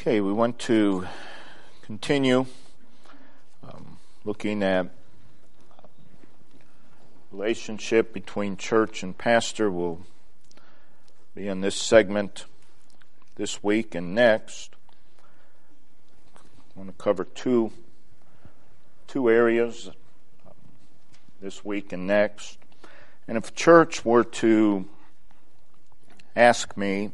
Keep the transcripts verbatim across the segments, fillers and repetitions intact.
Okay, we want to continue um, looking at relationship between church and pastor. We'll be in this segment this week and next. I want to cover two two areas um, this week and next. And if church were to ask me,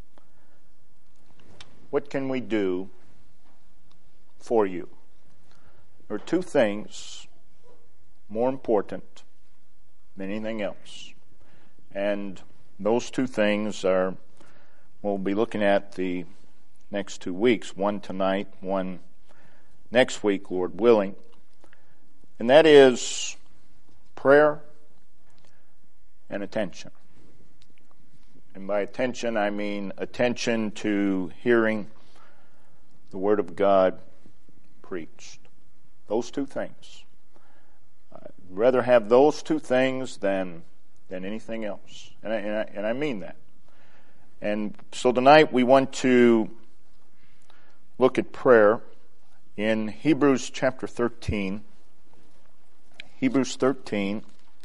what can we do for you? There are two things more important than anything else. And those two things are, we'll be looking at the next two weeks, one tonight, one next week, Lord willing. And that is prayer and attention. And by attention, I mean attention to hearing the Word of God preached. Those two things. I'd rather have those two things than than anything else. And I, and I, and I mean that. And so tonight we want to look at prayer in Hebrews chapter thirteen. Hebrews thirteen,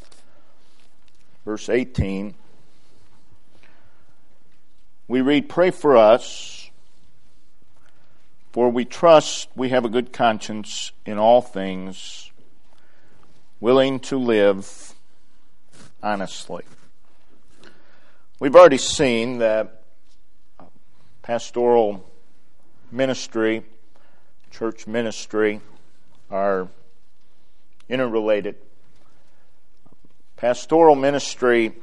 verse eighteen. We read, "Pray for us, for we trust we have a good conscience in all things, willing to live honestly." We've already seen that pastoral ministry, church ministry are interrelated. Pastoral ministry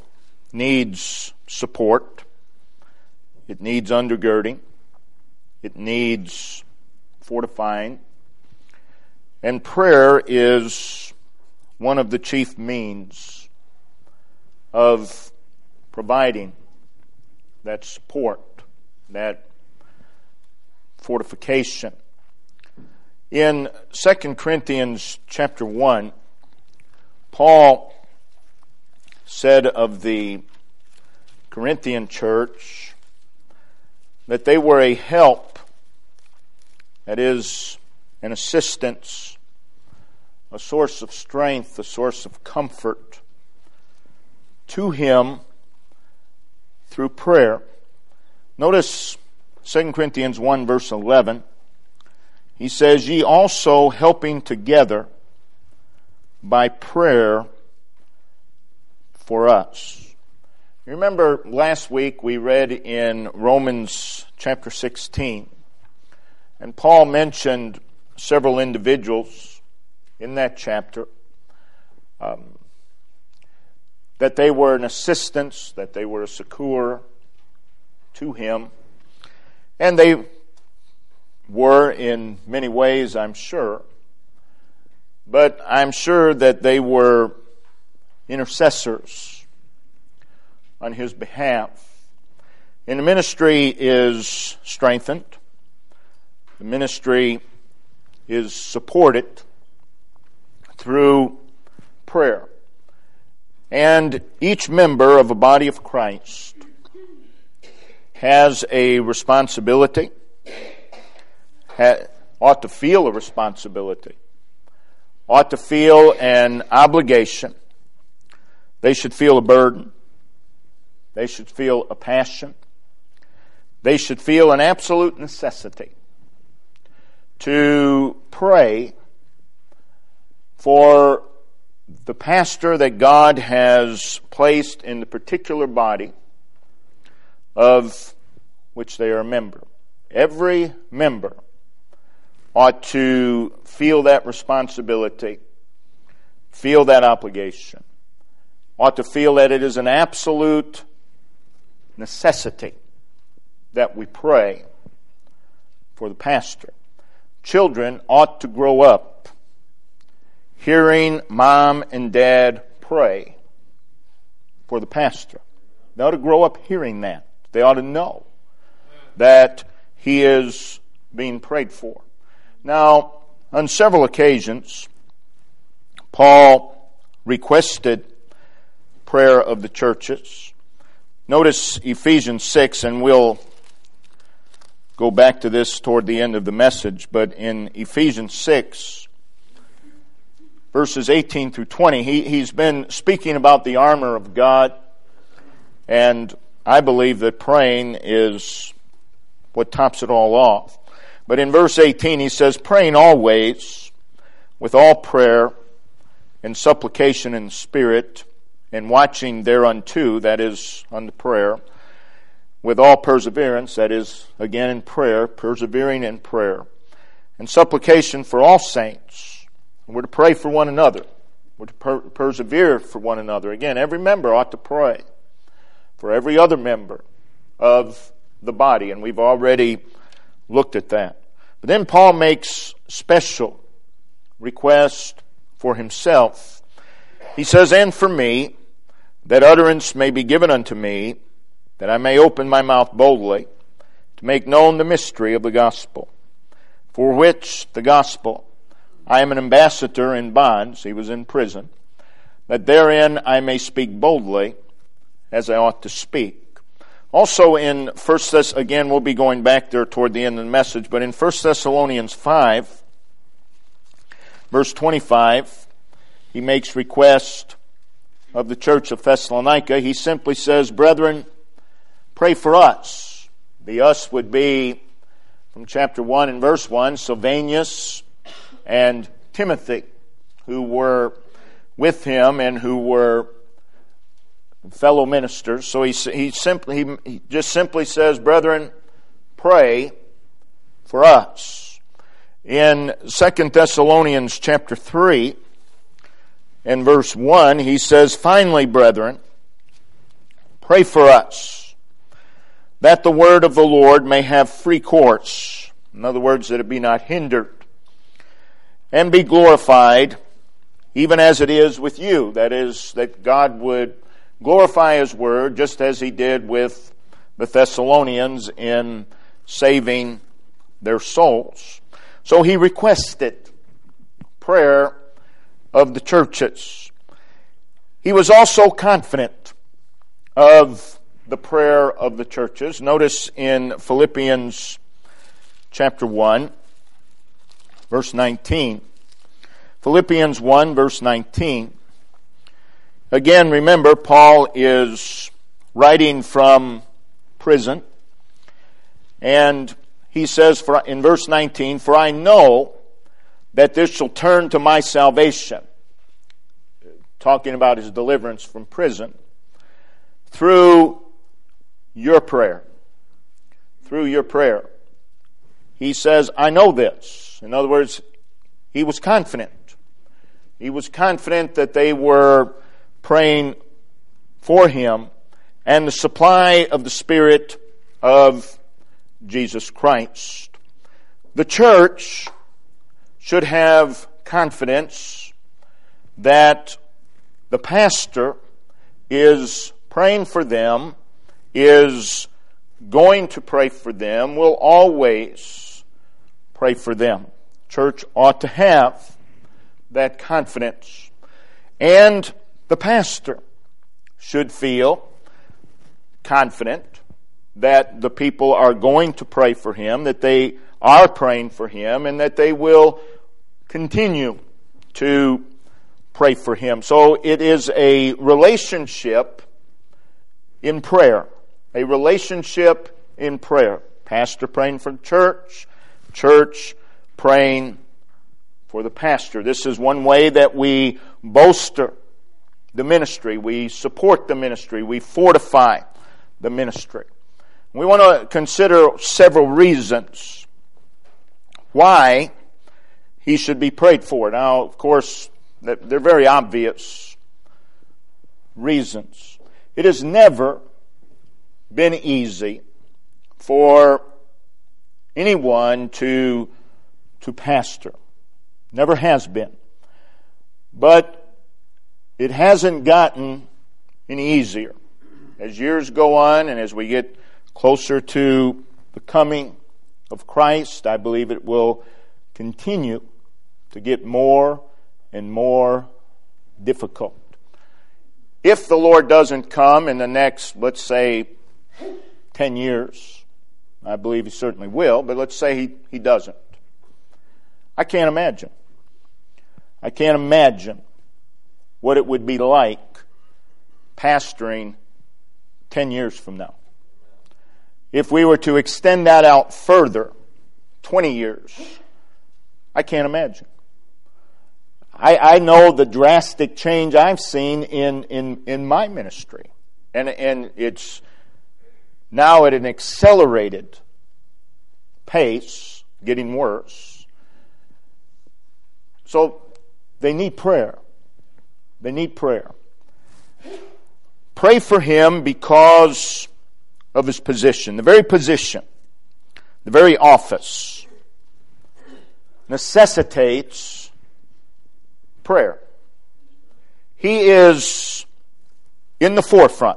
needs support. It needs undergirding. It needs fortifying. And prayer is one of the chief means of providing that support, that fortification. In Second Corinthians chapter one, Paul said of the Corinthian church that they were a help, that is, an assistance, a source of strength, a source of comfort to him through prayer. Notice Second Corinthians one, verse eleven. He says, "Ye also helping together by prayer for us." You remember last week we read in Romans chapter sixteen, and Paul mentioned several individuals in that chapter, um, that they were an assistance, that they were a succor to him, and they were in many ways, I'm sure, but I'm sure that they were intercessors on his behalf. And the ministry is strengthened. The ministry is supported through prayer. And each member of a body of Christ has a responsibility, ha- ought to feel a responsibility, ought to feel an obligation. They should feel a burden. They should feel a passion. They should feel an absolute necessity to pray for the pastor that God has placed in the particular body of which they are a member. Every member ought to feel that responsibility, feel that obligation, ought to feel that it is an absolute necessity that we pray for the pastor. Children ought to grow up hearing mom and dad pray for the pastor. They ought to grow up hearing that. They ought to know that he is being prayed for. Now, on several occasions, Paul requested prayer of the churches. Notice Ephesians six, and we'll go back to this toward the end of the message, but in Ephesians six, verses eighteen through twenty, he, he's been speaking about the armor of God, and I believe that praying is what tops it all off. But in verse eighteen he says, praying always with all prayer and supplication in the Spirit, and watching thereunto, that is, unto prayer, with all perseverance, that is, again in prayer, persevering in prayer, and supplication for all saints. We're to pray for one another. We're to per- persevere for one another. Again, every member ought to pray for every other member of the body, and we've already looked at that. But then Paul makes special request for himself. He says, and for me, that utterance may be given unto me, that I may open my mouth boldly, to make known the mystery of the gospel, for which the gospel I am an ambassador in bonds, he was in prison, that therein I may speak boldly as I ought to speak. Also in First Thess, again we'll be going back there toward the end of the message, but in First Thessalonians five, verse twenty-five, he makes request of the church of Thessalonica. He simply says, brethren, pray for us. The us would be, from chapter one and verse one, Silvanus and Timothy, who were with him and who were fellow ministers. So he he simply he, he just simply says, brethren, pray for us. In Second Thessalonians chapter three and verse one, he says, finally, brethren, pray for us, that the word of the Lord may have free course. In other words, that it be not hindered, and be glorified, even as it is with you. That is, that God would glorify His word, just as He did with the Thessalonians in saving their souls. So he requested prayer of the churches. He was also confident of the prayer of the churches. Notice in Philippians chapter one, verse nineteen. Philippians one, verse nineteen. Again, remember, Paul is writing from prison, and he says for, in verse nineteen, for I know that this shall turn to my salvation, talking about his deliverance from prison, through your prayer. Through your prayer. He says, I know this. In other words, he was confident. He was confident that they were praying for him and the supply of the Spirit of Jesus Christ. The church should have confidence that the pastor is praying for them, is going to pray for them, will always pray for them. Church ought to have that confidence. And the pastor should feel confident that the people are going to pray for him, that they are praying for him, and that they will continue to pray for him. So it is a relationship in prayer. A relationship in prayer. Pastor praying for the church, church praying for the pastor. This is one way that we bolster the ministry. We support the ministry. We fortify the ministry. We want to consider several reasons why he should be prayed for. Now, of course, they're very obvious reasons. It has never been easy for anyone to, to pastor. Never has been. But it hasn't gotten any easier. As years go on and as we get closer to the coming of Christ, I believe it will continue to get more and more difficult. If the Lord doesn't come in the next, let's say, ten years, I believe he certainly will, but let's say he, he doesn't. I can't imagine. I can't imagine what it would be like pastoring ten years from now. If we were to extend that out further, twenty years, I can't imagine. I, I know the drastic change I've seen in, in, in my ministry. And, and it's now at an accelerated pace, getting worse. So they need prayer. They need prayer. Pray for him because of his position. The very position, the very office necessitates prayer. He is in the forefront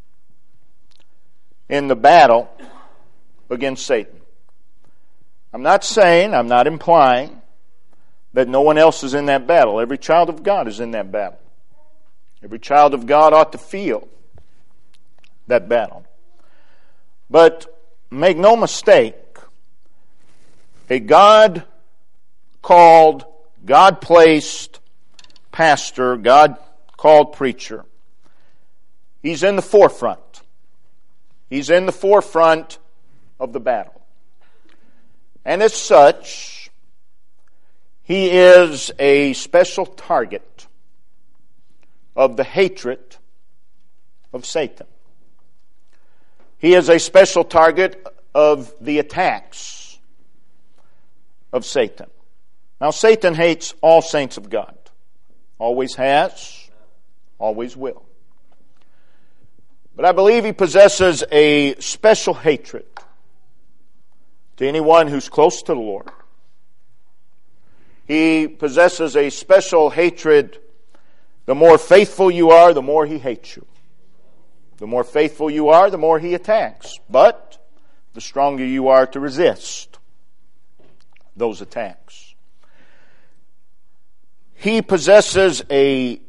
in the battle against Satan. I'm not saying, I'm not implying that no one else is in that battle. Every child of God is in that battle. Every child of God ought to feel that battle. But make no mistake, a God-called, God-placed pastor, God-called preacher, he's in the forefront. He's in the forefront of the battle. And as such, he is a special target of the hatred of Satan. He is a special target of the attacks of Satan. Now, Satan hates all saints of God. Always has, always will. But I believe he possesses a special hatred to anyone who's close to the Lord. He possesses a special hatred. The more faithful you are, the more he hates you. The more faithful you are, the more he attacks. But the stronger you are to resist those attacks. He possesses a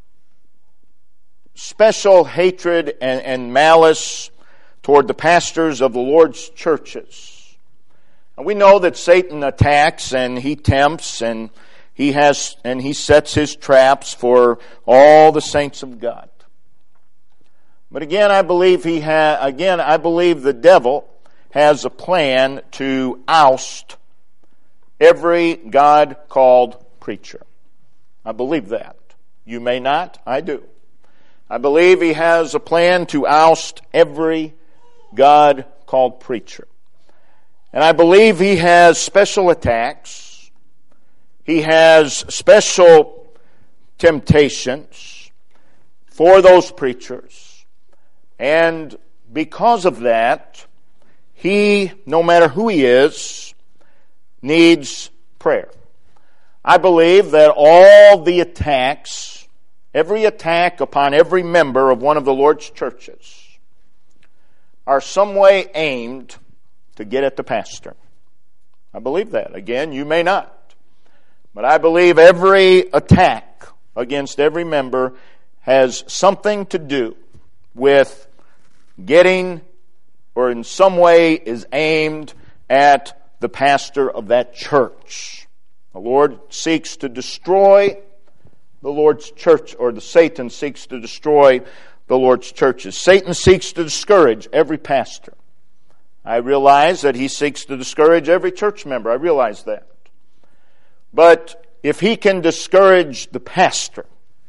special hatred and, and malice toward the pastors of the Lord's churches. And we know that Satan attacks and he tempts and he has and he sets his traps for all the saints of God. But again, I believe he ha- again I believe the devil has a plan to oust every God-called preacher. I believe that. You may not, I do. I believe he has a plan to oust every God-called preacher. And I believe he has special attacks. He has special temptations for those preachers. And because of that, he, no matter who he is, needs prayer. I believe that all the attacks, every attack upon every member of one of the Lord's churches, are some way aimed to get at the pastor. I believe that. Again, you may not. But I believe every attack against every member has something to do with getting, or in some way is aimed at the pastor of that church. The Lord seeks to destroy the Lord's church, or the Satan seeks to destroy the Lord's churches. Satan seeks to discourage every pastor. I realize that he seeks to discourage every church member. I realize that. But if he can discourage the pastor,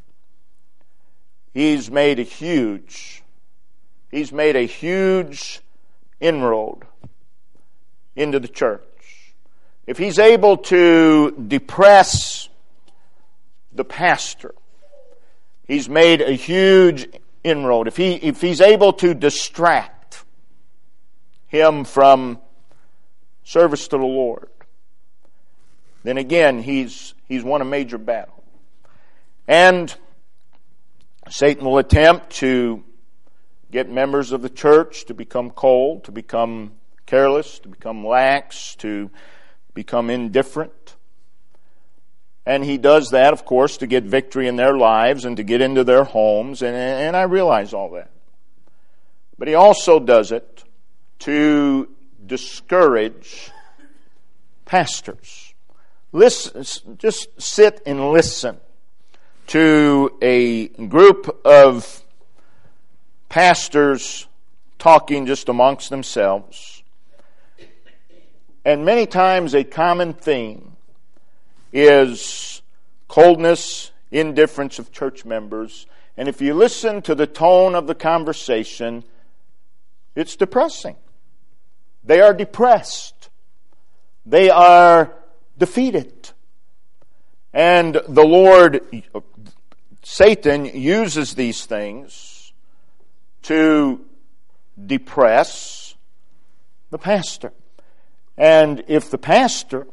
he's made a huge, he's made a huge inroad into the church. If he's able to depress the pastor, he's made a huge inroad. If he if he's able to distract him from service to the Lord, then again he's he's won a major battle. And Satan will attempt to get members of the church to become cold, to become careless, to become lax, to become indifferent. And he does that, of course, to get victory in their lives and to get into their homes, and, and I realize all that. But he also does it to discourage pastors. Listen, just sit and listen to a group of pastors talking just amongst themselves. And many times a common theme is coldness, indifference of church members. And if you listen to the tone of the conversation, it's depressing. They are depressed. They are defeated. And the Lord, Satan, uses these things to depress the pastor. And if the pastor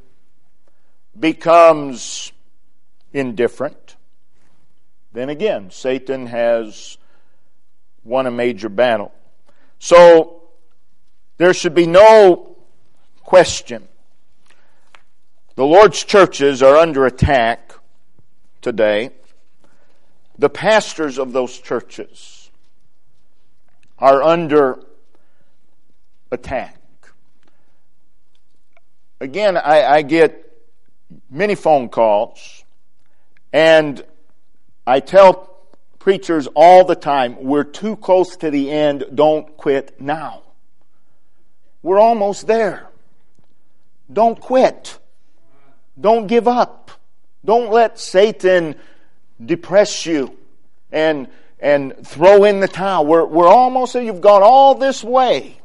becomes indifferent, then again, Satan has won a major battle. So, there should be no question. The Lord's churches are under attack today. The pastors of those churches are under attack. Again, I, I get many phone calls, and I tell preachers all the time, we're too close to the end, don't quit now. We're almost there. Don't quit. Don't give up. Don't let Satan depress you and and throw in the towel. We're, we're almost there. You've gone all this way.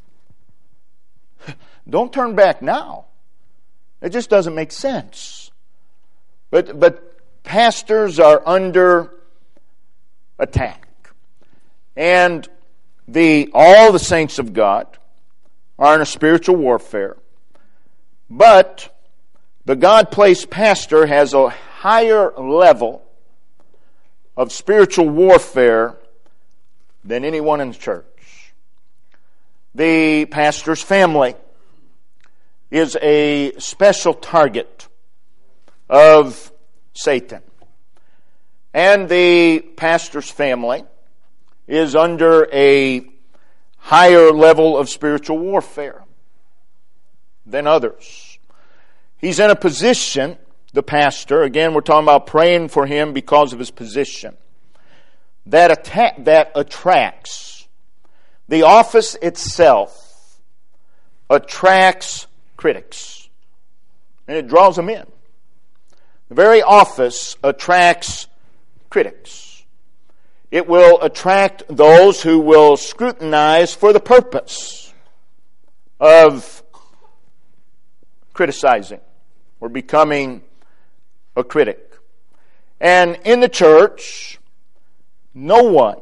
Don't turn back now. It just doesn't make sense. But but pastors are under attack. And the all the saints of God are in a spiritual warfare. But the God-placed pastor has a higher level of spiritual warfare than anyone in the church. The pastor's family is a special target of Satan. And the pastor's family is under a higher level of spiritual warfare than others. He's in a position, the pastor, again we're talking about praying for him because of his position, that attack, that attracts. The office itself attracts critics. And it draws them in. The very office attracts critics. It will attract those who will scrutinize for the purpose of criticizing or becoming a critic. And in the church, no one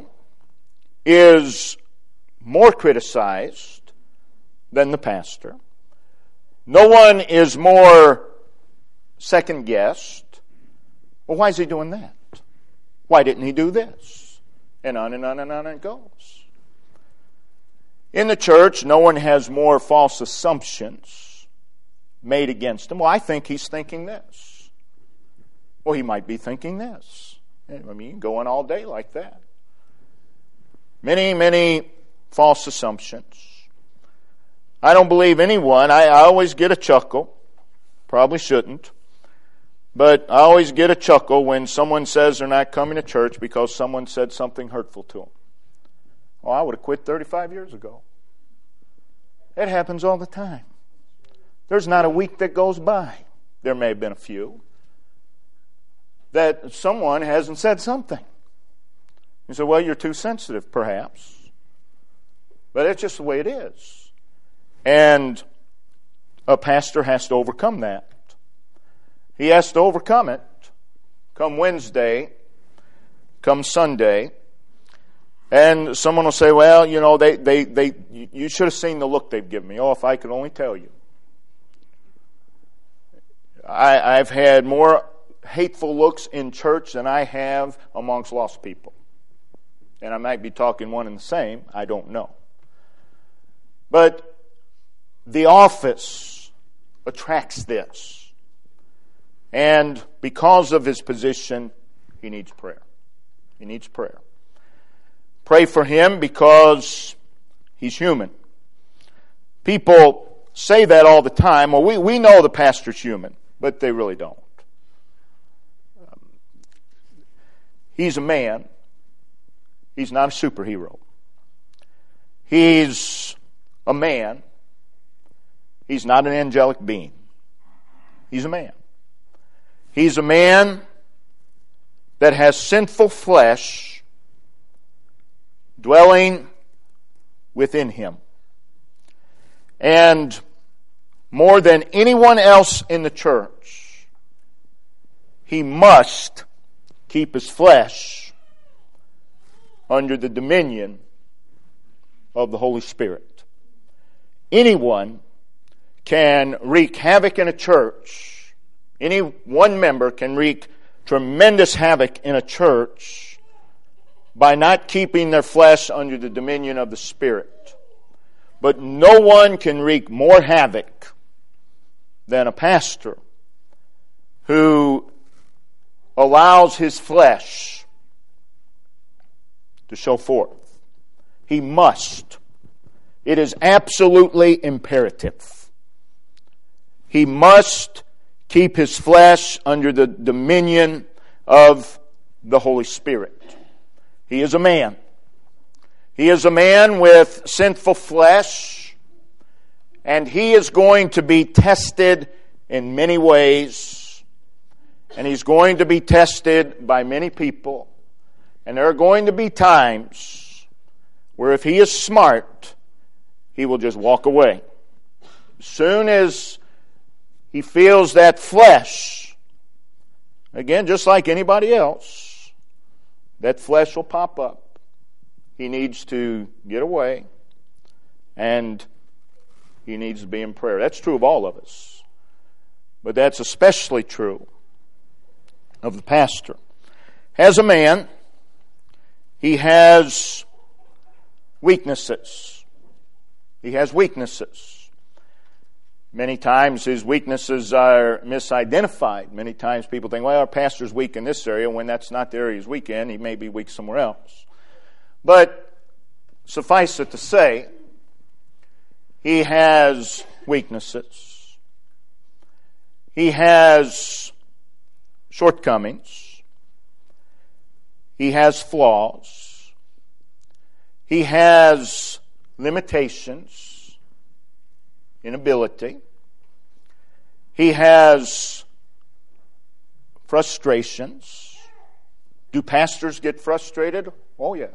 is more criticized than the pastor. No one is more second-guessed. Well, why is he doing that? Why didn't he do this? And on and on and on it goes. In the church, no one has more false assumptions made against him. Well, I think he's thinking this. Well, he might be thinking this. I mean, you can go on all day like that. Many, many false assumptions. I don't believe anyone. I, I always get a chuckle. Probably shouldn't. But I always get a chuckle when someone says they're not coming to church because someone said something hurtful to them. Oh, I would have quit thirty-five years ago. It happens all the time. There's not a week that goes by. There may have been a few that someone hasn't said something. You say, well, you're too sensitive, perhaps. But it's just the way it is. And a pastor has to overcome that. He has to overcome it. Come Wednesday, come Sunday, and someone will say, well, you know, they, they, they, you should have seen the look they've given me. Oh, if I could only tell you. I, I've had more hateful looks in church than I have amongst lost people. And I might be talking one and the same. I don't know. But the office attracts this. And because of his position, he needs prayer. He needs prayer. Pray for him because he's human. People say that all the time. Well, we, we know the pastor's human, but they really don't. Um, he's a man. He's not a superhero. He's a man. He's not an angelic being. He's a man. He's a man that has sinful flesh dwelling within him. And more than anyone else in the church, he must keep his flesh under the dominion of the Holy Spirit. Anyone can wreak havoc in a church. Any one member can wreak tremendous havoc in a church by not keeping their flesh under the dominion of the Spirit. But no one can wreak more havoc than a pastor who allows his flesh to show forth. He must. It is absolutely imperative. He must keep his flesh under the dominion of the Holy Spirit. He is a man. He is a man with sinful flesh, and he is going to be tested in many ways, and he's going to be tested by many people, and there are going to be times where if he is smart, he will just walk away. As soon as he feels that flesh, again, just like anybody else, that flesh will pop up. He needs to get away, and he needs to be in prayer. That's true of all of us. But that's especially true of the pastor. As a man, he has weaknesses. He has weaknesses. Many times his weaknesses are misidentified. Many times people think, well, our pastor's weak in this area, when that's not the area he's weak in. He may be weak somewhere else. But suffice it to say, he has weaknesses. He has shortcomings. He has flaws. He has limitations, inability. He has frustrations. Do pastors get frustrated? Oh, yes.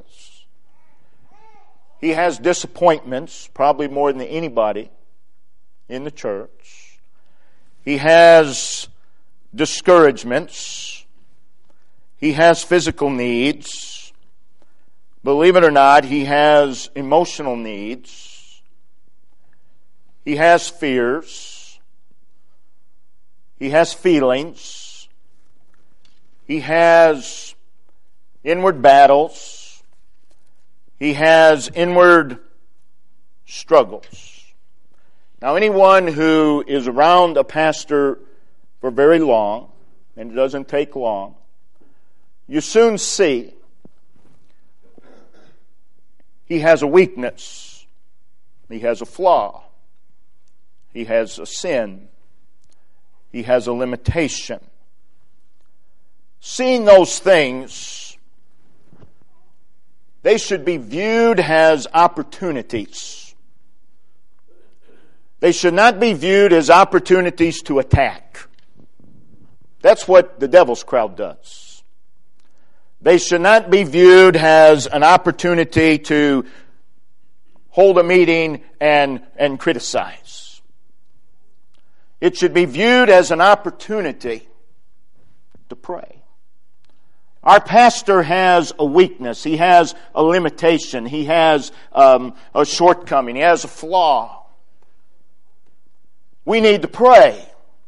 He has disappointments, probably more than anybody in the church. He has discouragements. He has physical needs. Believe it or not, he has emotional needs. He has fears. He has feelings. He has inward battles. He has inward struggles. Now, anyone who is around a pastor for very long, and it doesn't take long, you soon see he has a weakness. He has a flaw. He has a sin. He has a limitation. Seeing those things, they should be viewed as opportunities. They should not be viewed as opportunities to attack. That's what the devil's crowd does. They should not be viewed as an opportunity to hold a meeting and, and criticize. It should be viewed as an opportunity to pray. Our pastor has a weakness. He has a limitation. He has um, a shortcoming. He has a flaw. We need to pray.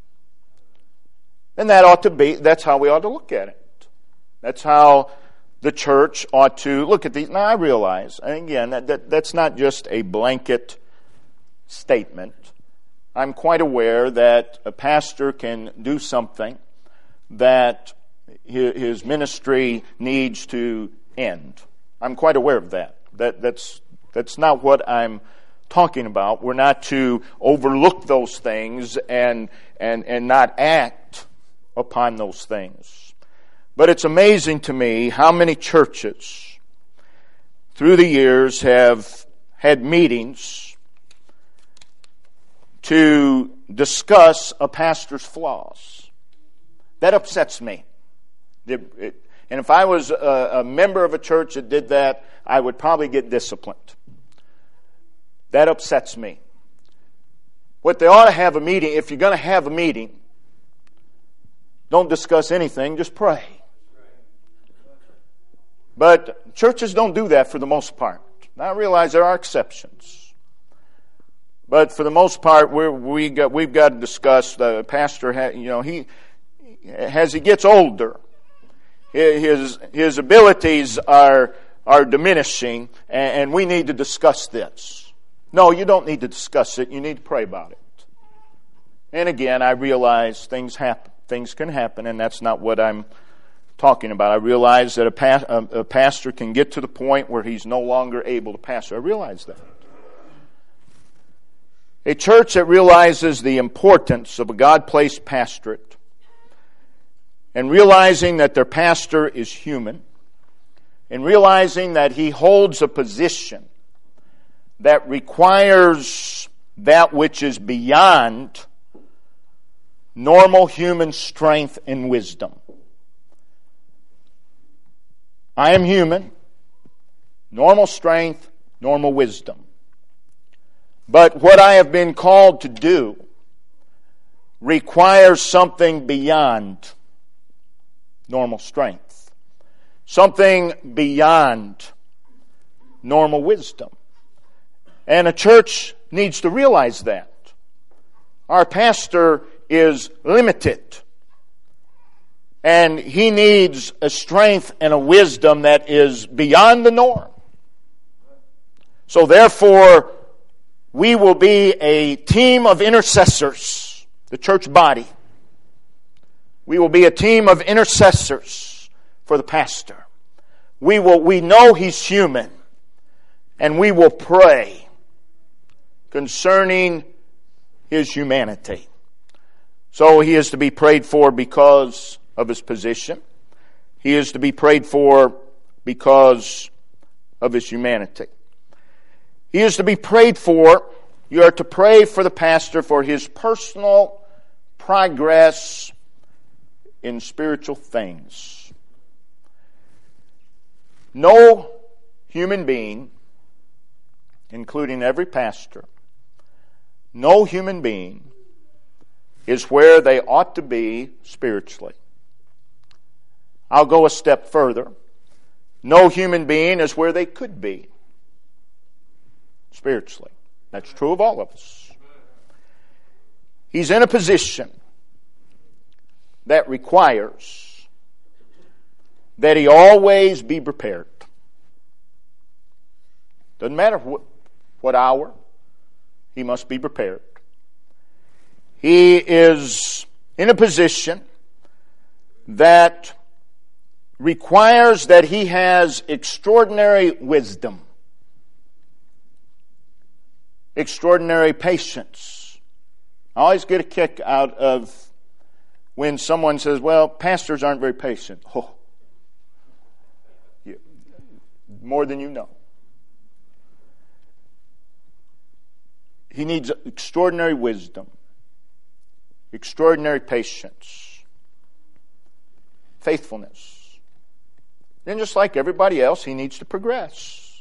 And that ought to be, that's how we ought to look at it. That's how the church ought to look at these. Now, I realize, and again, that, that that's not just a blanket statement. I'm quite aware that a pastor can do something that his ministry needs to end. I'm quite aware of that. That that's that's not what I'm talking about. We're not to overlook those things and and and not act upon those things. But it's amazing to me how many churches through the years have had meetings to discuss a pastor's flaws. That upsets me. It, it, and if I was a, a member of a church that did that, I would probably get disciplined. That upsets me. What they ought to have a meeting, if you're going to have a meeting, don't discuss anything, just pray. But churches don't do that for the most part. Now, I realize there are exceptions. But for the most part, we're, we got, we've got to discuss, the pastor, ha, you know, he, as he gets older, his, his abilities are, are diminishing, and, and we need to discuss this. No, you don't need to discuss it. You need to pray about it. And again, I realize things happen. Things can happen, and that's not what I'm talking about. I realize that a, pa- a, a pastor can get to the point where he's no longer able to pastor. I realize that. A church that realizes the importance of a God-placed pastorate and realizing that their pastor is human and realizing that he holds a position that requires that which is beyond normal human strength and wisdom. I am human, normal strength, normal wisdom. But what I have been called to do requires something beyond normal strength, something beyond normal wisdom. And a church needs to realize that. Our pastor is limited. And he needs a strength and a wisdom that is beyond the norm. So therefore, we will be a team of intercessors, the church body. We will be a team of intercessors for the pastor. We will, we know he's human, and we will pray concerning his humanity. So he is to be prayed for because of his position. He is to be prayed for because of his humanity. He is to be prayed for. You are to pray for the pastor for his personal progress in spiritual things. No human being, including every pastor, no human being is where they ought to be spiritually. I'll go a step further. No human being is where they could be spiritually. That's true of all of us. He's in a position that requires that he always be prepared. Doesn't matter what, what hour, he must be prepared. He is in a position that requires that he has extraordinary wisdom, extraordinary patience. I always get a kick out of when someone says, well, pastors aren't very patient. Oh, you, more than you know. He needs extraordinary wisdom, extraordinary patience, faithfulness. And just like everybody else, he needs to progress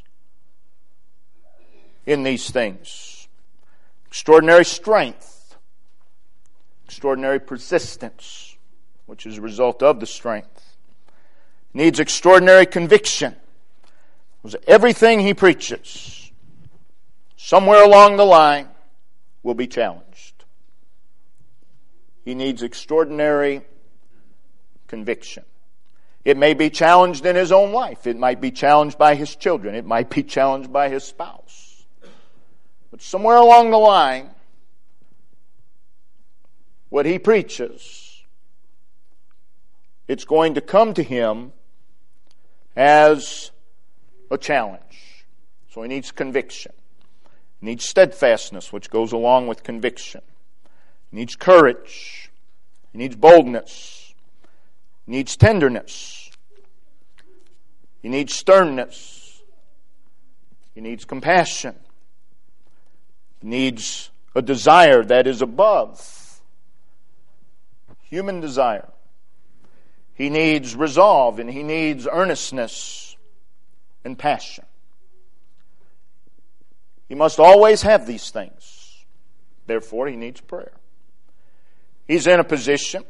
in these things. Extraordinary strength, extraordinary persistence, which is a result of the strength. Needs extraordinary conviction. Because everything he preaches, somewhere along the line, will be challenged. He needs extraordinary conviction. It may be challenged in his own life. It might be challenged by his children. It might be challenged by his spouse. But somewhere along the line, what he preaches, it's going to come to him as a challenge. So he needs conviction. He needs steadfastness, which goes along with conviction. He needs courage. He needs boldness. He needs tenderness. He needs sternness. He needs compassion. He needs a desire that is above human desire. He needs resolve, and he needs earnestness and passion. He must always have these things. Therefore, he needs prayer. He's in a position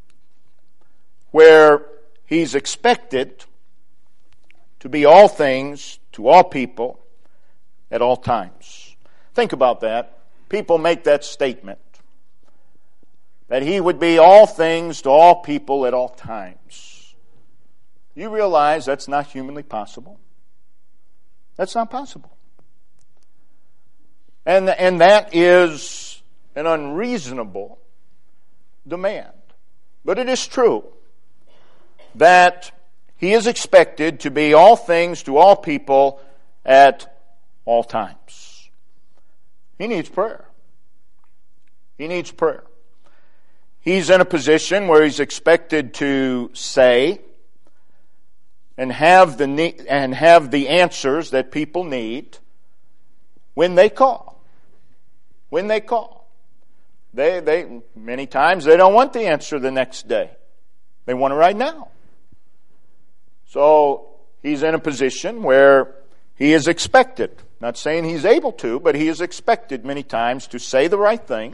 where he's expected to be all things to all people at all times. Think about that. People make that statement, that he would be all things to all people at all times. You realize that's not humanly possible. That's not possible. And, and that is an unreasonable demand. But it is true that he is expected to be all things to all people at all times. He needs prayer. He needs prayer. He's in a position where he's expected to say and have the ne- and have the answers that people need when they call. When they call. They they many times they don't want the answer the next day. They want it right now. So he's in a position where he is expected, not saying he's able to, but he is expected many times to say the right thing,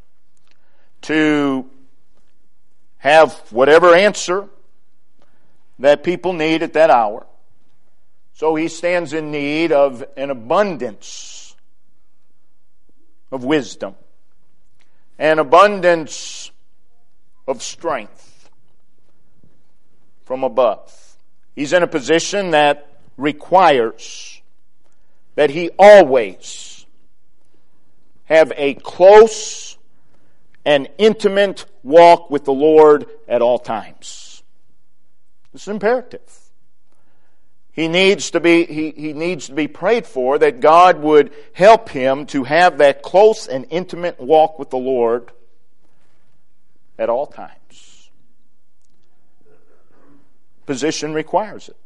to have whatever answer that people need at that hour. So he stands in need of an abundance of wisdom, an abundance of strength from above. He's in a position that requires that he always have a close and intimate walk with the Lord at all times. This is imperative. He needs to be, he, he needs to be prayed for, that God would help him to have that close and intimate walk with the Lord at all times. Position requires it.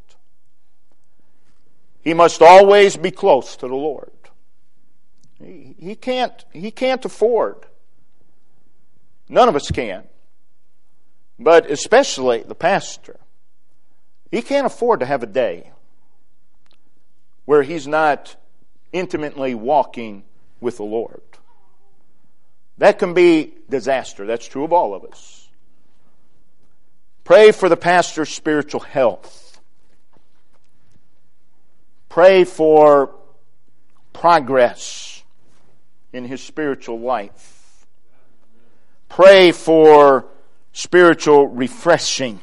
He must always be close to the Lord. He, he can't, he can't afford. None of us can. But especially the pastor. He can't afford to have a day where he's not intimately walking with the Lord. That can be disaster. That's true of all of us. Pray for the pastor's spiritual health. Pray for progress in his spiritual life. Pray for spiritual refreshing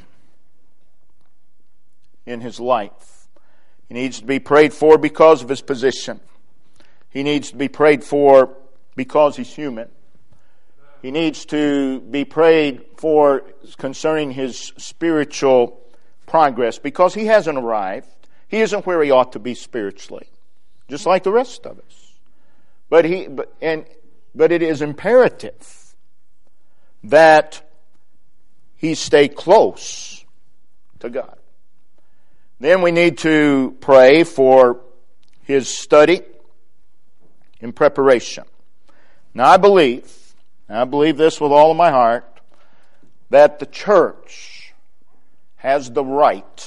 in his life. He needs to be prayed for because of his position. He needs to be prayed for because he's human. He needs to be prayed for concerning his spiritual progress because he hasn't arrived. He isn't where he ought to be spiritually, just like the rest of us. But he, but, and, but it is imperative that he stay close to God. Then we need to pray for his study in preparation. Now I believe, and I believe this with all of my heart, that the church has the right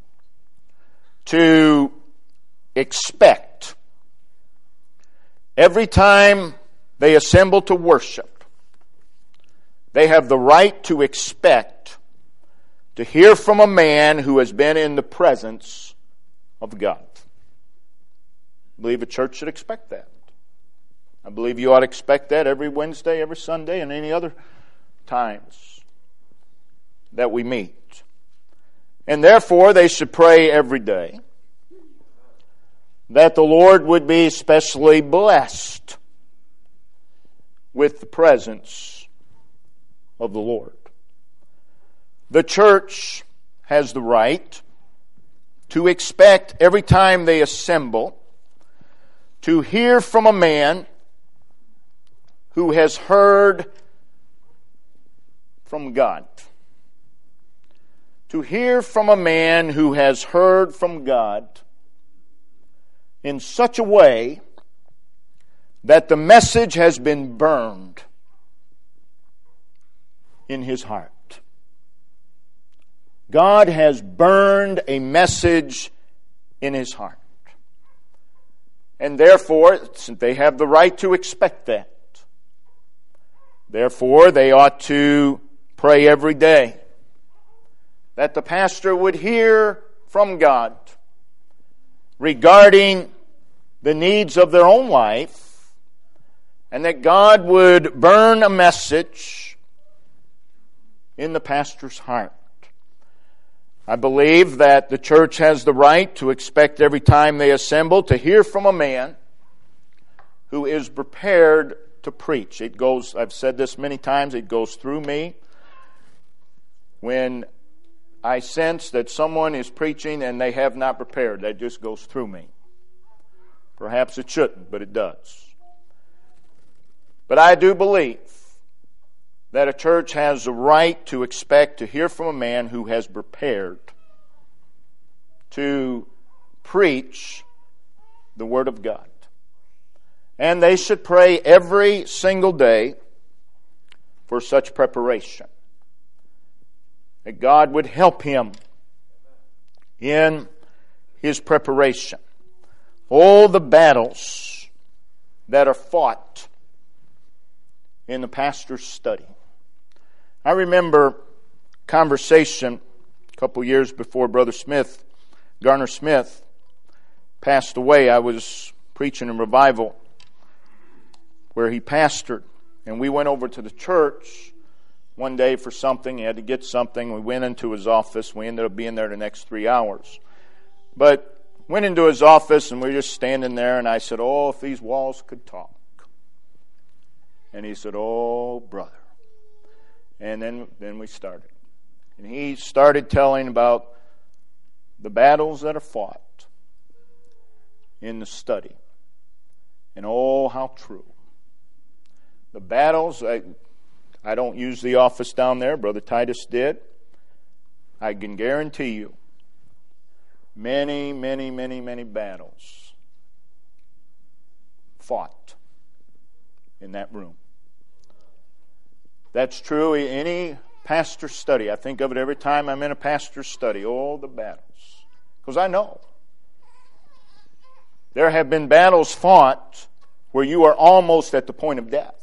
to expect every time they assemble to worship, they have the right to expect to hear from a man who has been in the presence of God. I believe a church should expect that. I believe you ought to expect that every Wednesday, every Sunday, and any other times that we meet. And therefore, they should pray every day that the Lord would be especially blessed with the presence of the Lord. The church has the right to expect every time they assemble to hear from a man who has heard from God. To hear from a man who has heard from God in such a way that the message has been burned in his heart. God has burned a message in his heart. And therefore, they have the right to expect that. Therefore, they ought to pray every day that the pastor would hear from God regarding the needs of their own life, and that God would burn a message in the pastor's heart. I believe that the church has the right to expect every time they assemble to hear from a man who is prepared to preach. It goes, I've said this many times, it goes through me when I sense that someone is preaching and they have not prepared. That just goes through me. Perhaps it shouldn't, but it does. But I do believe that a church has the right to expect to hear from a man who has prepared to preach the Word of God. And they should pray every single day for such preparation. That God would help him in his preparation. All the battles that are fought in the pastor's study. I remember a conversation a couple years before Brother Smith, Garner Smith, passed away. I was preaching in revival where he pastored, and we went over to the church one day for something. He had to get something. We went into his office. We ended up being there the next three hours. But went into his office, and we were just standing there, and I said, "Oh, if these walls could talk." And he said, "Oh, brother." And then, then we started. And he started telling about the battles that are fought in the study. And oh, how true. The battles, I, I don't use the office down there. Brother Titus did. I can guarantee you, many, many, many, many battles fought in that room. That's true in any pastor's study. I think of it every time I'm in a pastor's study. All the battles. Because I know. There have been battles fought where you are almost at the point of death.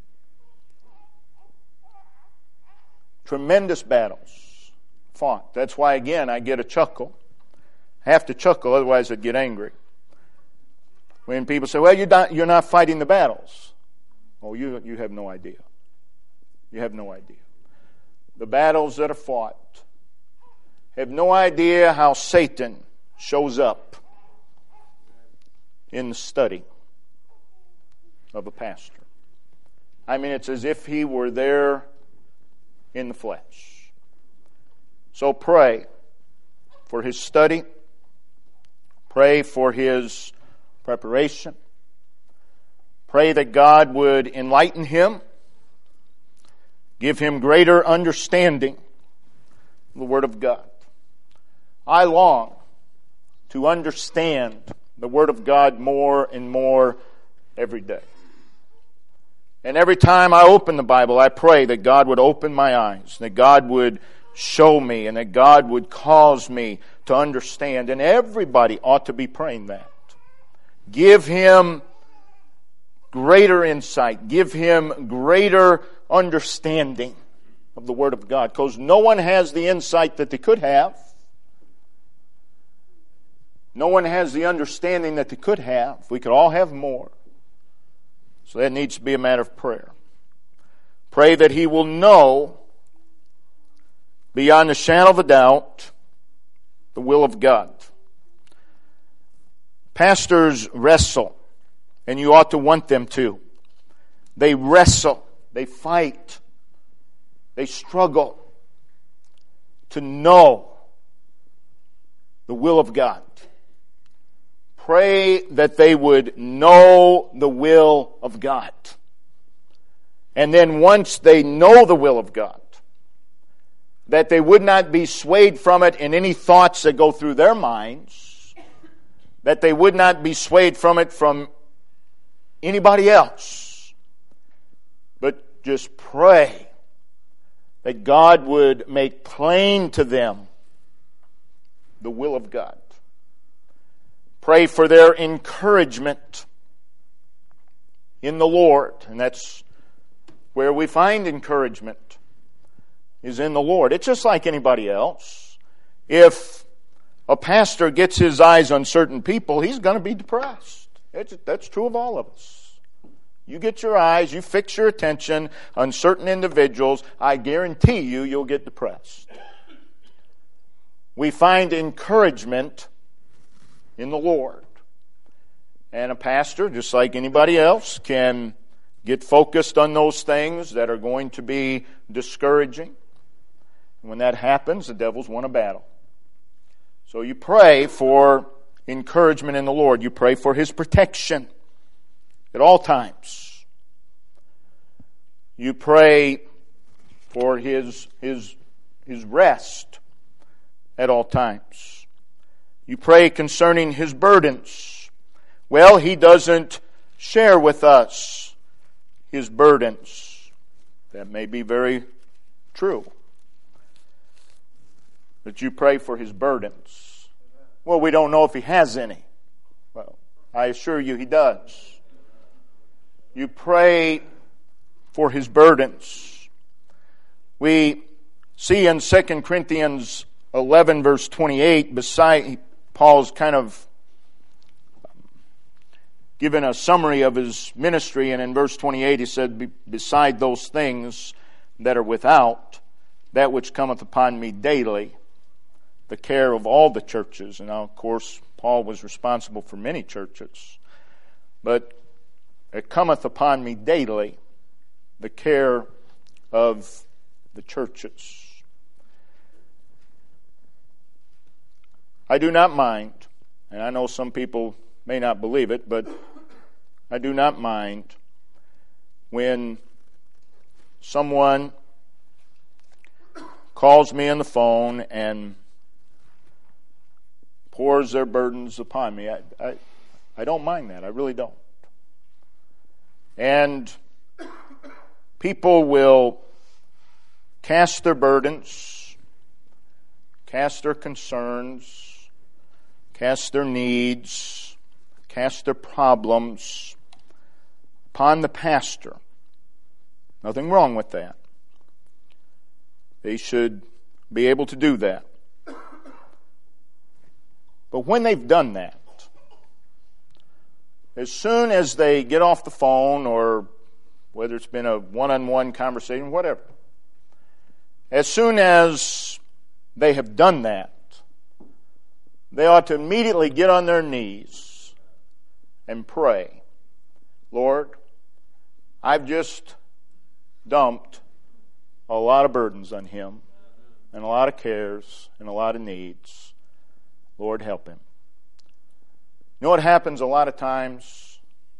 Tremendous battles fought. That's why, again, I get a chuckle. I have to chuckle, otherwise I'd get angry. When people say, "Well, you're not, you're not fighting the battles." Oh, you, you have no idea. You have no idea. The battles that are fought. Have no idea how Satan shows up in the study of a pastor. I mean, it's as if he were there in the flesh. So pray for his study. Pray for his preparation. Pray that God would enlighten him. Give him greater understanding of the Word of God. I long to understand the Word of God more and more every day. And every time I open the Bible, I pray that God would open my eyes, that God would show me, and that God would cause me to understand. And everybody ought to be praying that. Give him greater insight. Give him greater understanding of the Word of God. Because no one has the insight that they could have. No one has the understanding that they could have. We could all have more. So that needs to be a matter of prayer. Pray that he will know, beyond a shadow of a doubt, the will of God. Pastors wrestle, and you ought to want them to. They wrestle, they fight, they struggle to know the will of God. pray that they would know the will of God. And then once they know the will of God, that they would not be swayed from it in any thoughts that go through their minds, that they would not be swayed from it from anybody else, but just pray that God would make plain to them the will of God. Pray for their encouragement in the Lord. And that's where we find encouragement, is in the Lord. It's just like anybody else. If a pastor gets his eyes on certain people, he's going to be depressed. It's, that's true of all of us. You get your eyes, you fix your attention on certain individuals, I guarantee you, you'll get depressed. We find encouragement in the Lord. And a pastor, just like anybody else, can get focused on those things that are going to be discouraging. And when that happens, the devil's won a battle. So you pray for encouragement in the Lord. You pray for His protection at all times. You pray for His, His, His rest at all times. You pray concerning His burdens. Well, He doesn't share with us His burdens. That may be very true. But you pray for His burdens. Well, we don't know if He has any. Well, I assure you He does. You pray for His burdens. We see in Second Corinthians eleven, verse twenty-eight, beside Paul's kind of given a summary of his ministry, and in verse twenty-eight he said, beside those things that are without, that which cometh upon me daily, the care of all the churches. And now, of course, Paul was responsible for many churches. But it cometh upon me daily, the care of the churches. I do not mind, and I know some people may not believe it, but I do not mind when someone calls me on the phone and pours their burdens upon me. I, I, I don't mind that. I really don't. And people will cast their burdens, cast their concerns, cast their needs, cast their problems upon the pastor. Nothing wrong with that. They should be able to do that. But when they've done that, as soon as they get off the phone, or whether it's been a one-on-one conversation, whatever, as soon as they have done that, they ought to immediately get on their knees and pray, Lord, I've just dumped a lot of burdens on him, and a lot of cares, and a lot of needs. Lord, help him. You know what happens a lot of times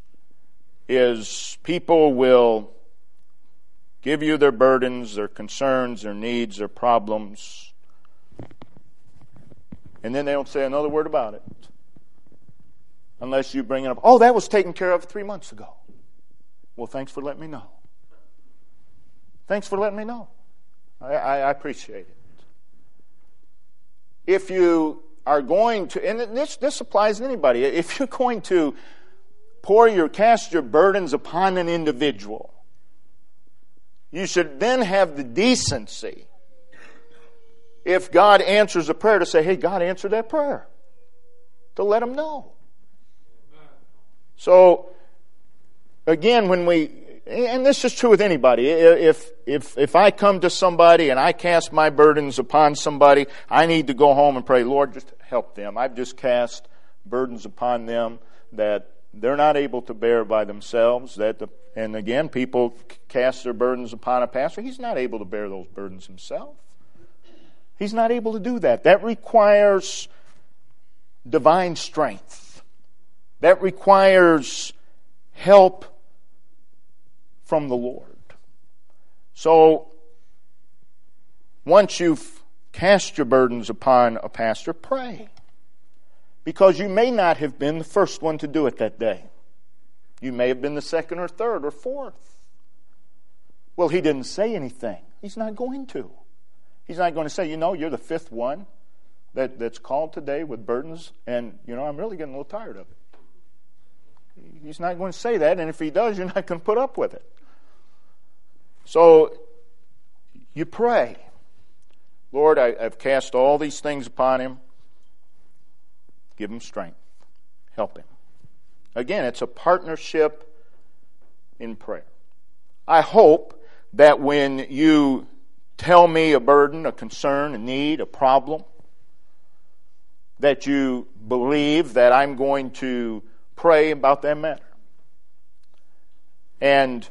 is people will give you their burdens, their concerns, their needs, their problems, and then they don't say another word about it unless you bring it up. Oh, that was taken care of three months ago. Well, thanks for letting me know. Thanks for letting me know. I, I, I appreciate it. If you are going to, and this this applies to anybody, if you're going to pour your, cast your burdens upon an individual, you should then have the decency, if God answers a prayer, to say, hey, God answered that prayer. To let him know. So, again, when we, and this is true with anybody, if if if I come to somebody and I cast my burdens upon somebody, I need to go home and pray, Lord, just help them. I've just cast burdens upon them that they're not able to bear by themselves. That the, and again, people cast their burdens upon a pastor. He's not able to bear those burdens himself. He's not able to do that. That requires divine strength. That requires help from the Lord. So, once you've cast your burdens upon a pastor, pray. Because you may not have been the first one to do it that day. You may have been the second or third or fourth. Well, he didn't say anything. He's not going to. He's not going to say, you know, you're the fifth one that, that's called today with burdens, and, you know, I'm really getting a little tired of it. He's not going to say that, and if he does, you're not going to put up with it. So, you pray. Lord, I, I've cast all these things upon him. Give him strength. Help him. Again, it's a partnership in prayer. I hope that when you tell me a burden, a concern, a need, a problem, that you believe that I'm going to pray about that matter. And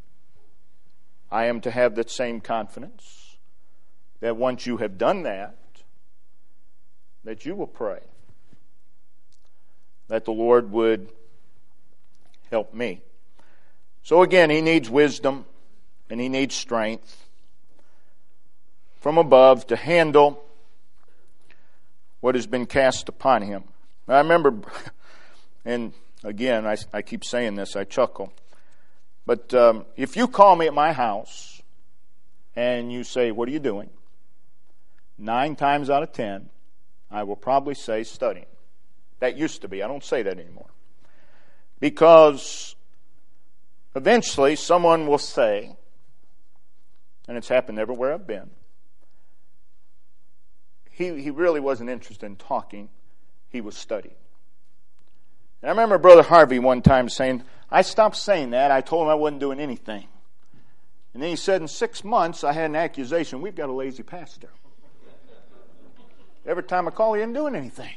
I am to have that same confidence that once you have done that, that you will pray. That the Lord would help me. So again, he needs wisdom and he needs strength from above to handle what has been cast upon him. Now, I remember, and again, I, I keep saying this, I chuckle, but um, if you call me at my house and you say, what are you doing? Nine times out of ten, I will probably say studying. That used to be. I don't say that anymore. Because eventually someone will say, and it's happened everywhere I've been, he, he really wasn't interested in talking. He was studying. And I remember Brother Harvey one time saying, I stopped saying that. I told him I wasn't doing anything. And then he said, in six months, I had an accusation. We've got a lazy pastor. Every time I call, he isn't doing anything.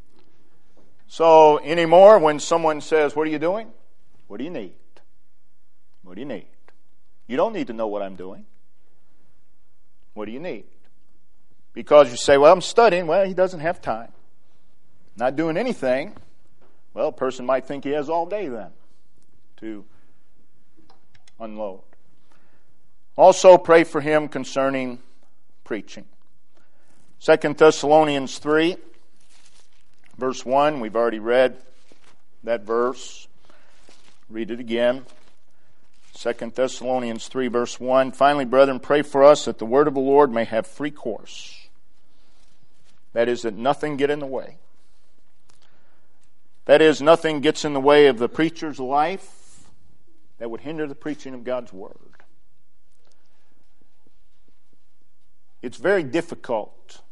So anymore, when someone says, what are you doing? What do you need? What do you need? You don't need to know what I'm doing. What do you need? Because you say, well, I'm studying. Well, he doesn't have time. Not doing anything. Well, a person might think he has all day then to unload. Also pray for him concerning preaching. Second Thessalonians three. Verse one, we've already read that verse. Read it again. Second Thessalonians three, verse one. Finally, brethren, pray for us that the word of the Lord may have free course. That is, that nothing get in the way. That is, nothing gets in the way of the preacher's life that would hinder the preaching of God's word. It's very difficult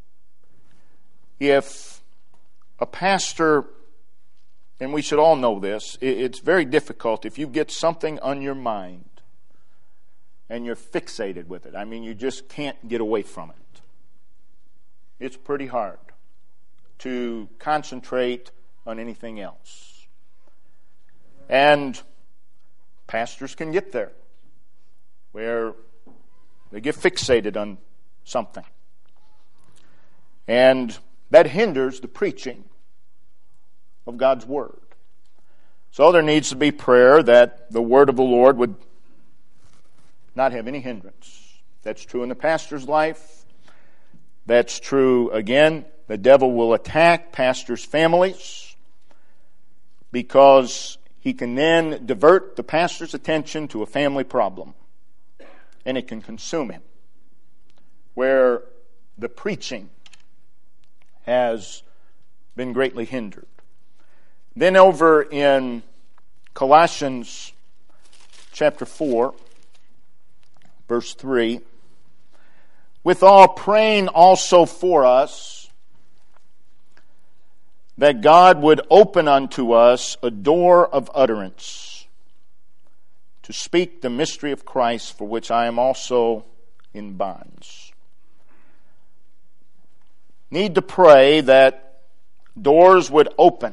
if a pastor, and we should all know this, it's very difficult if you get something on your mind and you're fixated with it. I mean, you just can't get away from it. It's pretty hard to concentrate on anything else. And pastors can get there, where they get fixated on something. And that hinders the preaching of God's Word. So there needs to be prayer that the Word of the Lord would not have any hindrance. That's true in the pastor's life. That's true, again, the devil will attack pastors' families because he can then divert the pastor's attention to a family problem. And it can consume him. Where the preaching has been greatly hindered. Then over in Colossians chapter four, verse three, with all praying also for us, that God would open unto us a door of utterance, to speak the mystery of Christ, for which I am also in bonds. Need to pray that doors would open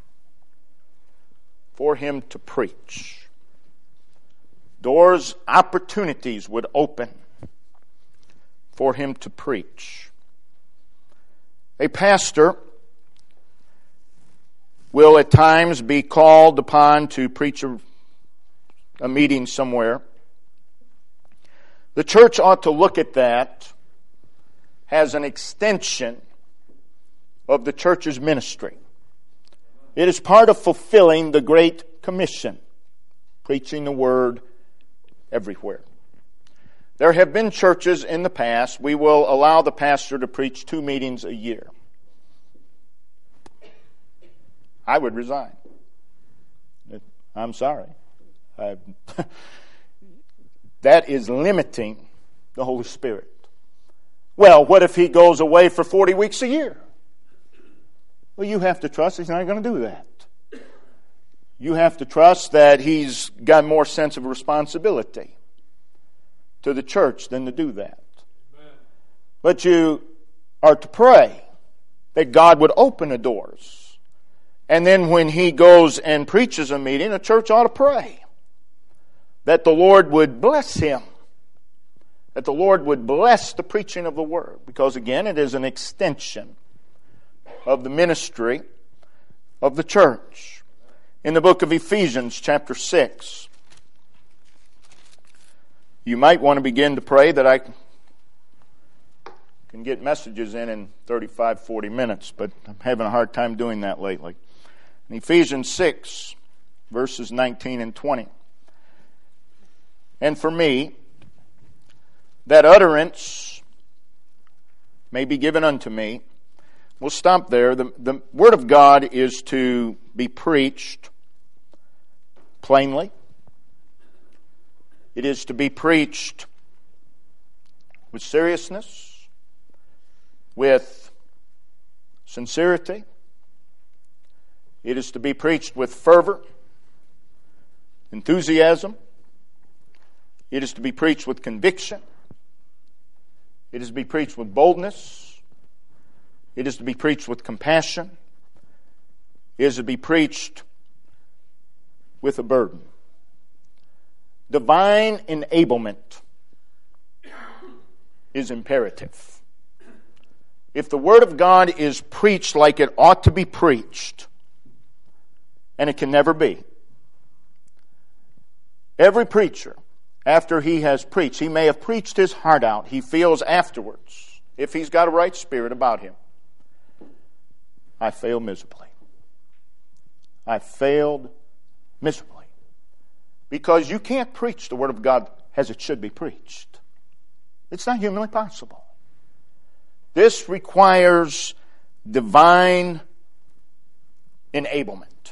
for him to preach. Doors, opportunities would open for him to preach. A pastor will at times be called upon to preach a, a meeting somewhere, the church ought to look at that as an extension of the church's ministry. It is part of fulfilling the Great Commission, preaching the Word everywhere. There have been churches in the past, we will allow the pastor to preach two meetings a year. I would resign. I'm sorry. I, that is limiting the Holy Spirit. Well, what if he goes away for forty weeks a year? Well, you have to trust he's not going to do that. You have to trust that he's got more sense of responsibility to the church than to do that. Amen. But you are to pray that God would open the doors. And then when he goes and preaches a meeting, the church ought to pray that the Lord would bless him. That the Lord would bless the preaching of the Word. Because again, it is an extension of the ministry of the church. In the book of Ephesians, chapter six, you might want to begin to pray that I can get messages in in thirty-five, forty minutes, but I'm having a hard time doing that lately. In Ephesians six, verses nineteen and twenty. And for me, that utterance may be given unto me. We'll stop there. The, the Word of God is to be preached plainly. It is to be preached with seriousness, with sincerity. It is to be preached with fervor, enthusiasm. It is to be preached with conviction. It is to be preached with boldness. It is to be preached with compassion. It is to be preached with a burden. Divine enablement is imperative. If the Word of God is preached like it ought to be preached, and it can never be, every preacher, after he has preached, he may have preached his heart out, he feels afterwards, if he's got a right spirit about him, I failed miserably. I failed miserably. Because you can't preach the Word of God as it should be preached. It's not humanly possible. This requires divine enablement.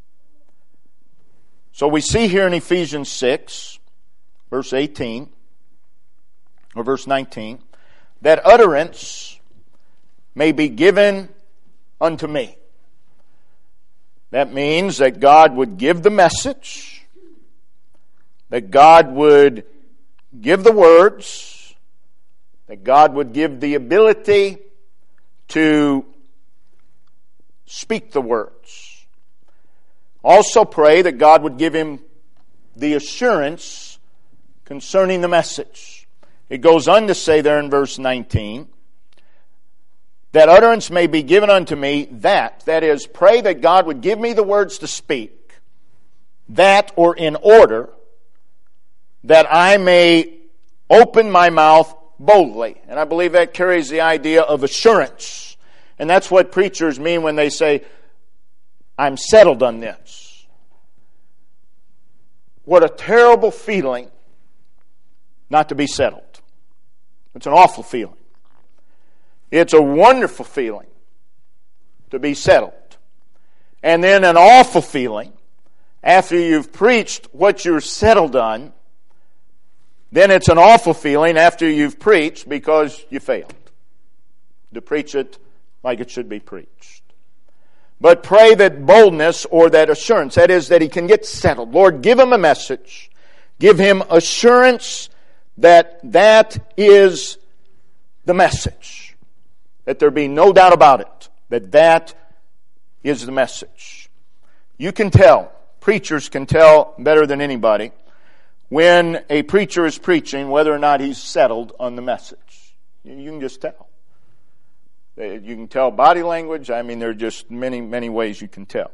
So we see here in Ephesians six, verse eighteen, or verse nineteen, that utterance may be given unto me. That means that God would give the message, that God would give the words, that God would give the ability to speak the words. Also pray that God would give him the assurance concerning the message. It goes on to say there in verse nineteen, that utterance may be given unto me, that, that is, pray that God would give me the words to speak, that or in order, that I may open my mouth boldly. And I believe that carries the idea of assurance. And that's what preachers mean when they say, I'm settled on this. What a terrible feeling not to be settled. It's an awful feeling. It's a wonderful feeling to be settled. And then an awful feeling after you've preached what you're settled on. Then it's an awful feeling after you've preached because you failed to preach it like it should be preached. But pray that boldness or that assurance, that is, that he can get settled. Lord, give him a message. Give him assurance that that is the message. That there be no doubt about it. That that is the message. You can tell, preachers can tell better than anybody, when a preacher is preaching whether or not he's settled on the message. You can just tell. You can tell body language. I mean, there are just many, many ways you can tell.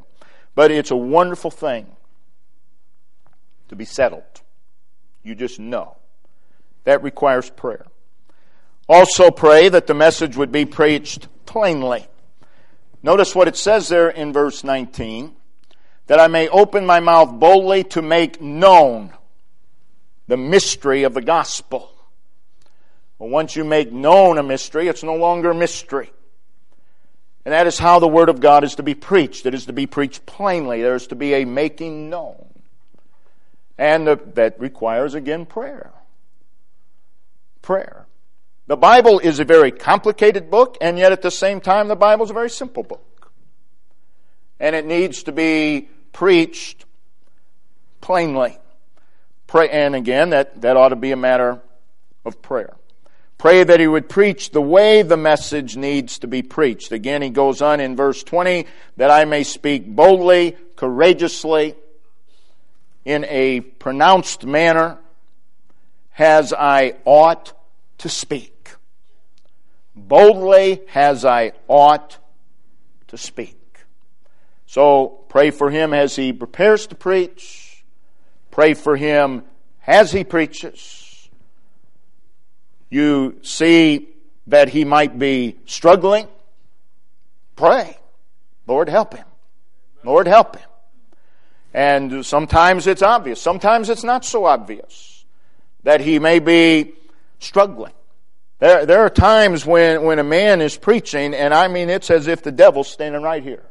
But it's a wonderful thing to be settled. You just know. That requires prayer. Also pray that the message would be preached plainly. Notice what it says there in verse nineteen. That I may open my mouth boldly to make known the mystery of the gospel. Well, once you make known a mystery, it's no longer a mystery. And that is how the Word of God is to be preached. It is to be preached plainly. There is to be a making known. And the, that requires, again, prayer. Prayer. The Bible is a very complicated book, and yet at the same time, the Bible is a very simple book. And it needs to be preached plainly. Pray, and again, that, that ought to be a matter of prayer. Pray that he would preach the way the message needs to be preached. Again, he goes on in verse twenty, that I may speak boldly, courageously, in a pronounced manner, as I ought to speak. Boldly as I ought to speak. So pray for him as he prepares to preach. Pray for him as he preaches. You see that he might be struggling. Pray. Lord, help him. Lord, help him. And sometimes it's obvious. Sometimes it's not so obvious that he may be struggling. There, there are times when, when a man is preaching, and I mean it's as if the devil's standing right here.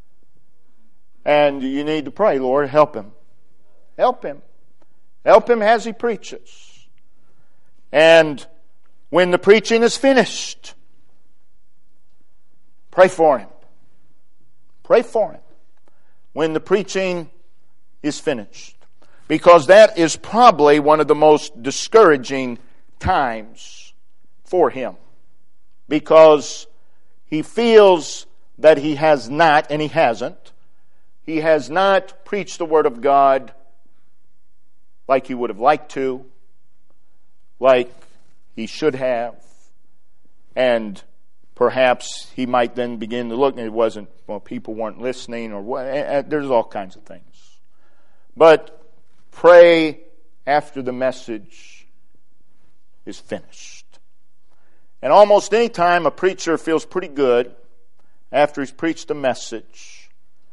And you need to pray, Lord, help him. Help him. Help him as he preaches. And when the preaching is finished, pray for him. Pray for him. When the preaching is finished. Because that is probably one of the most discouraging times for him. Because he feels that he has not, and he hasn't, he has not preached the Word of God like he would have liked to, like he should have, and perhaps he might then begin to look, and it wasn't, well, people weren't listening, or what, there's all kinds of things. But pray after the message is finished. And almost any time a preacher feels pretty good after he's preached a message,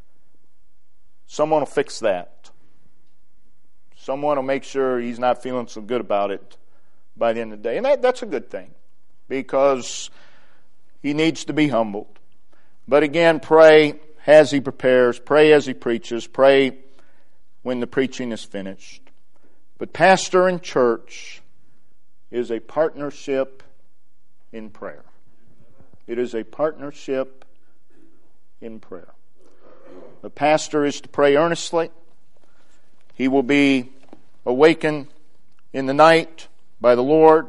someone will fix that. Someone will make sure he's not feeling so good about it by the end of the day. And that, that's a good thing, because he needs to be humbled. But again, pray as he prepares, pray as he preaches, pray when the preaching is finished. But pastor and church is a partnership in prayer. It is a partnership in prayer. The pastor is to pray earnestly. He will be awakened in the night by the Lord,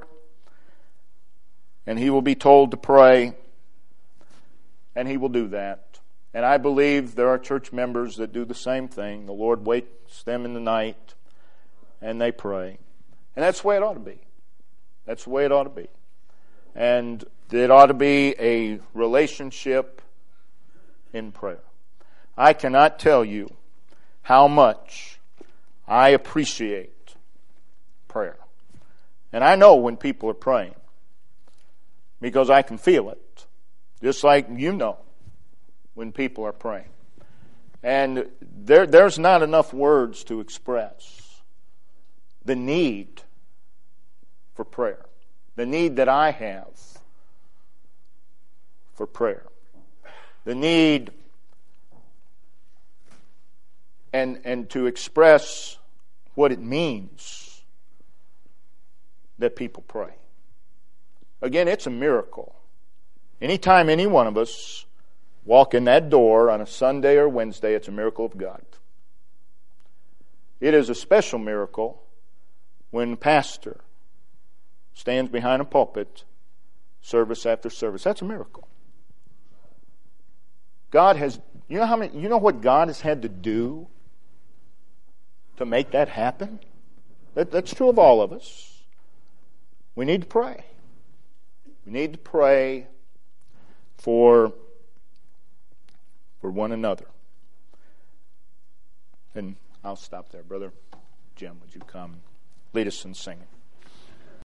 and he will be told to pray, and he will do that. And I believe there are church members that do the same thing. The Lord wakes them in the night, and they pray. And that's the way it ought to be. That's the way it ought to be. And it ought to be a relationship in prayer. I cannot tell you how much I appreciate prayer. And I know when people are praying, because I can feel it, just like you know when people are praying. And there, there's not enough words to express the need for prayer, the need that I have for prayer, the need and, and to express what it means that people pray. Again, it's a miracle. Anytime any one of us walk in that door on a Sunday or Wednesday, it's a miracle of God. It is a special miracle when a pastor stands behind a pulpit, service after service. That's a miracle. God has, you know how many, you know what God has had to do to make that happen? That, that's true of all of us. We need to pray. We need to pray for, for one another. And I'll stop there. Brother Jim, would you come lead us in singing?